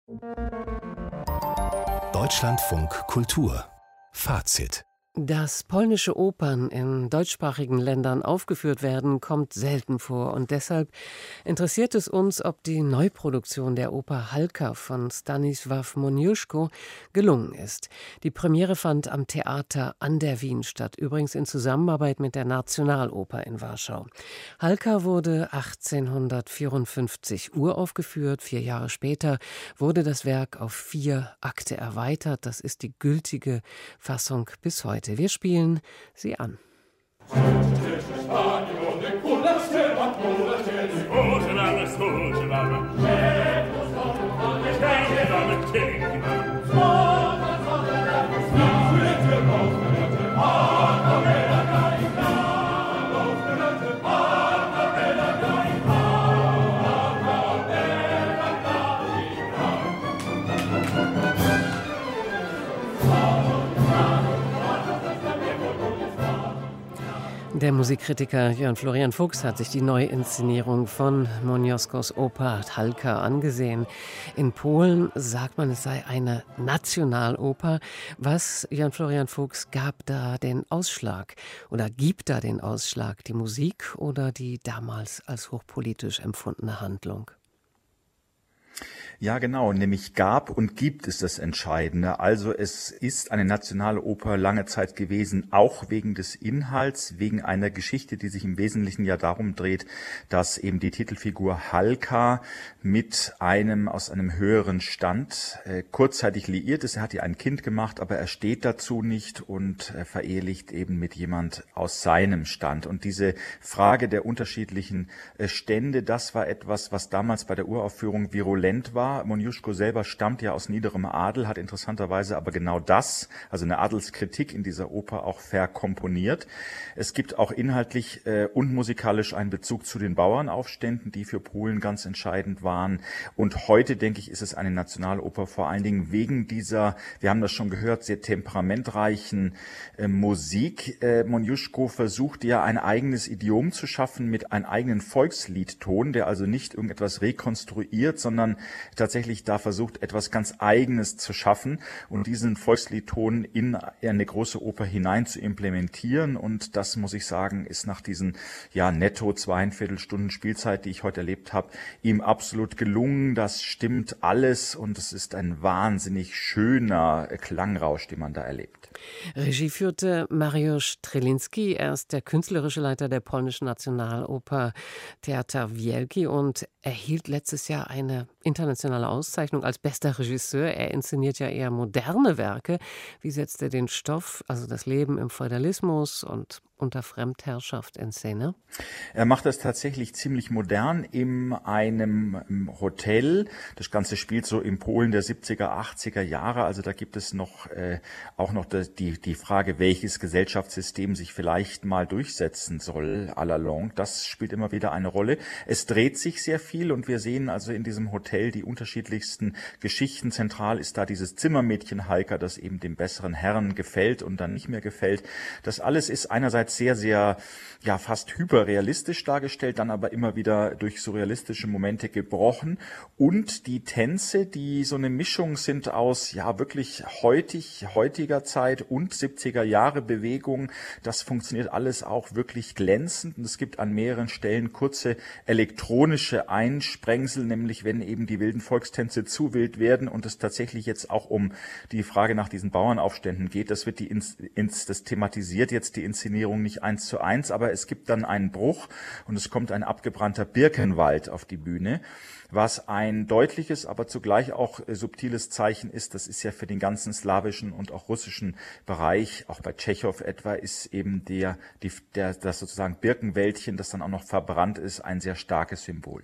Deutschlandfunk Kultur Fazit. Dass polnische Opern in deutschsprachigen Ländern aufgeführt werden, kommt selten vor. Und deshalb interessiert es uns, ob die Neuproduktion der Oper Halka von Stanisław Moniuszko gelungen ist. Die Premiere fand am Theater an der Wien statt, übrigens in Zusammenarbeit mit der Nationaloper in Warschau. Halka wurde 1854 uraufgeführt. 4 Jahre später wurde das Werk auf 4 Akte erweitert. Das ist die gültige Fassung bis heute. Wir spielen sie an. Der Musikkritiker Jörn Florian Fuchs hat sich die Neuinszenierung von Moniuszkos Oper Halka angesehen. In Polen sagt man, es sei eine Nationaloper. Was, Jörn Florian Fuchs, gab da den Ausschlag oder gibt da den Ausschlag? Die Musik oder die damals als hochpolitisch empfundene Handlung? Ja, genau, nämlich gab und gibt es das Entscheidende. Also es ist eine nationale Oper lange Zeit gewesen, auch wegen des Inhalts, wegen einer Geschichte, die sich im Wesentlichen ja darum dreht, dass eben die Titelfigur Halka mit einem aus einem höheren Stand kurzzeitig liiert ist. Er hat ja ein Kind gemacht, aber er steht dazu nicht und verehelicht eben mit jemand aus seinem Stand. Und diese Frage der unterschiedlichen Stände, das war etwas, was damals bei der Uraufführung virulent war. Moniuszko selber stammt ja aus niederem Adel, hat interessanterweise aber genau das, also eine Adelskritik in dieser Oper auch verkomponiert. Es gibt auch inhaltlich und musikalisch einen Bezug zu den Bauernaufständen, die für Polen ganz entscheidend waren. Und heute, denke ich, ist es eine Nationaloper vor allen Dingen wegen dieser, wir haben das schon gehört, sehr temperamentreichen Musik. Moniuszko versucht ja ein eigenes Idiom zu schaffen mit einem eigenen Volksliedton, der also nicht irgendetwas rekonstruiert, sondern tatsächlich da versucht, etwas ganz Eigenes zu schaffen und diesen Volksliedton in eine große Oper hinein zu implementieren. Und das, muss ich sagen, ist nach diesen netto 2,25 Stunden Spielzeit, die ich heute erlebt habe, ihm absolut gelungen. Das stimmt alles und es ist ein wahnsinnig schöner Klangrausch, den man da erlebt. Regie führte Mariusz Strelinski. Er ist der künstlerische Leiter der polnischen Nationaloper Theater Wielki und erhielt letztes Jahr eine internationale Auszeichnung als bester Regisseur. Er inszeniert ja eher moderne Werke. Wie setzt er den Stoff, also das Leben im Feudalismus und unter Fremdherrschaft in Szene? Er macht das tatsächlich ziemlich modern in einem Hotel. Das Ganze spielt so in Polen der 70er, 80er Jahre. Also da gibt es noch auch noch die Frage, welches Gesellschaftssystem sich vielleicht mal durchsetzen soll à la longue. Das spielt immer wieder eine Rolle. Es dreht sich sehr viel und wir sehen also in diesem Hotel die unterschiedlichsten Geschichten. Zentral ist da dieses Zimmermädchen Halka, das eben dem besseren Herrn gefällt und dann nicht mehr gefällt. Das alles ist einerseits sehr, sehr, fast hyperrealistisch dargestellt, dann aber immer wieder durch surrealistische Momente gebrochen. Und die Tänze, die so eine Mischung sind aus, wirklich heutiger Zeit und 70er Jahre Bewegung, das funktioniert alles auch wirklich glänzend. Und es gibt an mehreren Stellen kurze elektronische Einsprengsel, nämlich wenn eben die wilden Volkstänze zu wild werden und es tatsächlich jetzt auch um die Frage nach diesen Bauernaufständen geht. Das wird das thematisiert jetzt die Inszenierung nicht 1:1, aber es gibt dann einen Bruch und es kommt ein abgebrannter Birkenwald auf die Bühne, was ein deutliches, aber zugleich auch subtiles Zeichen ist. Das ist ja für den ganzen slawischen und auch russischen Bereich, auch bei Tschechow etwa, ist eben das sozusagen Birkenwäldchen, das dann auch noch verbrannt ist, ein sehr starkes Symbol.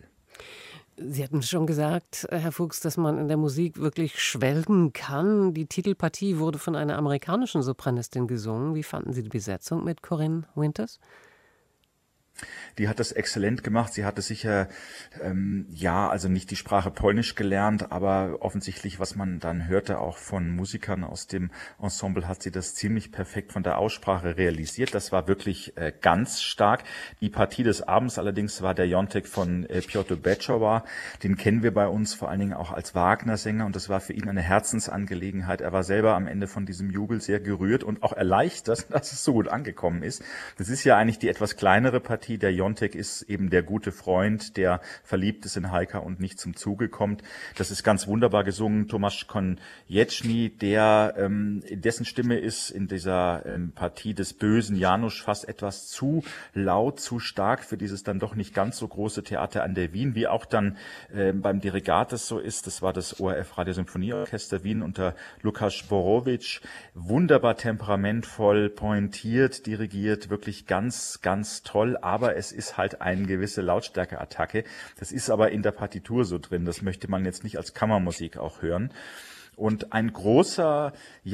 Sie hatten schon gesagt, Herr Fuchs, dass man in der Musik wirklich schwelgen kann. Die Titelpartie wurde von einer amerikanischen Sopranistin gesungen. Wie fanden Sie die Besetzung mit Corinne Winters? Die hat das exzellent gemacht. Sie hatte sicher, also nicht die Sprache Polnisch gelernt, aber offensichtlich, was man dann hörte, auch von Musikern aus dem Ensemble, hat sie das ziemlich perfekt von der Aussprache realisiert. Das war wirklich ganz stark. Die Partie des Abends allerdings war der Jontek von Piotr Beczała. Den kennen wir bei uns vor allen Dingen auch als Wagner-Sänger und das war für ihn eine Herzensangelegenheit. Er war selber am Ende von diesem Jubel sehr gerührt und auch erleichtert, dass es so gut angekommen ist. Das ist ja eigentlich die etwas kleinere Partie. Der Jontek ist eben der gute Freund, der verliebt ist in Halka und nicht zum Zuge kommt. Das ist ganz wunderbar gesungen. Tomasz Konieczny, dessen Stimme ist in dieser Partie des bösen Janusz fast etwas zu laut, zu stark für dieses dann doch nicht ganz so große Theater an der Wien, wie auch dann beim Dirigat es so ist. Das war das ORF Radiosymphonieorchester Wien unter Lukas Borowicz. Wunderbar temperamentvoll, pointiert, dirigiert, wirklich ganz, ganz toll. Aber es ist halt eine gewisse Lautstärkeattacke. Das ist aber in der Partitur so drin. Das möchte man jetzt nicht als Kammermusik auch hören. Und ein großes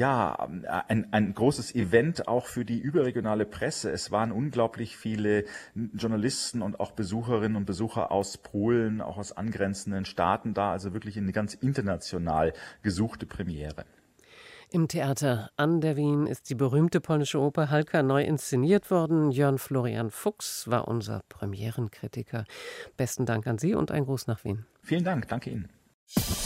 Event auch für die überregionale Presse. Es waren unglaublich viele Journalisten und auch Besucherinnen und Besucher aus Polen, auch aus angrenzenden Staaten da. Also wirklich eine ganz international gesuchte Premiere. Im Theater an der Wien ist die berühmte polnische Oper Halka neu inszeniert worden. Jörn Florian Fuchs war unser Premierenkritiker. Besten Dank an Sie und ein Gruß nach Wien. Vielen Dank, danke Ihnen.